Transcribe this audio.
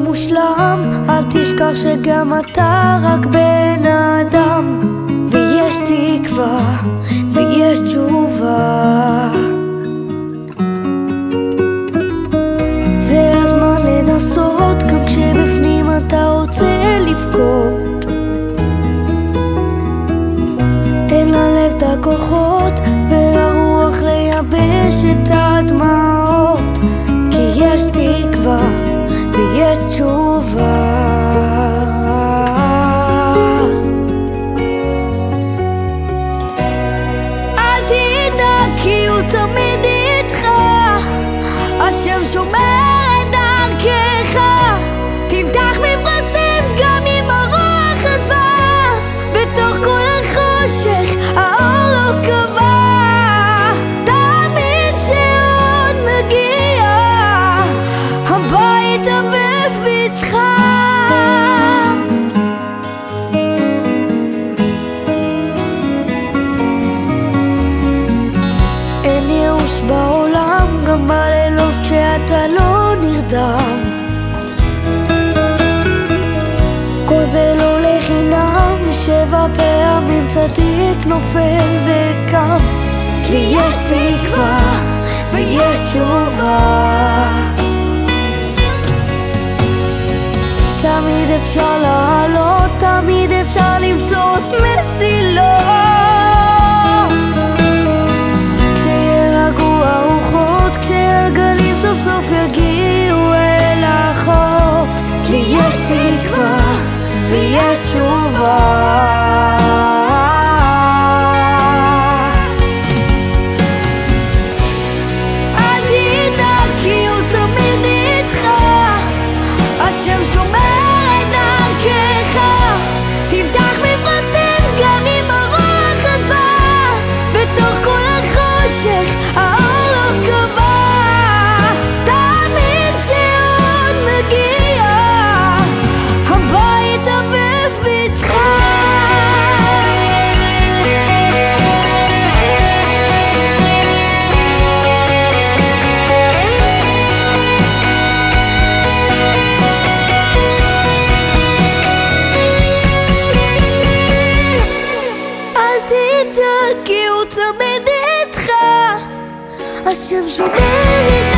מושלם, אל תשכח שגם אתה רק בן אדם, ויש תקווה ויש תשובה. זה הזמן לנסות גם כשבפנים אתה רוצה לבכות. תן ללב את הכוחות ולרוח לייבש את הדמעות, כי יש תקווה ויש תשובה. אל תדאג כי הוא תמיד איתך, השם שומר את דרכך. תמתח מפרשים גם אם הרוח עזבה, בתוך כל החושך האור לא קבע. תמיד שעוד מגיע הביתה בבטחה. אין ייאוש בעולם, גם בלילות כשאתה לא נרדם. כל זה לא לחינם, 7 פעמים צדיק נופל וקם, כי יש תקווה ויש תשובה. תמיד אפשר לעלות, תמיד אפשר למצוא מסילות. כשירגעו הרוחות, כשהגלים סוף סוף יגיעו אל החוף, כי יש תקווה ויש תשובה. אל תדאג כי הוא תמיד איתך, השם שומר את דרכך. תמתח מפרשים גם אם הרוח עזבה, בתוך כל החושך האור לא קבע. תמיד שעוד מגיע הביתה בבטחה. אל תדאג כי הוא תמיד איתך, השם שומר את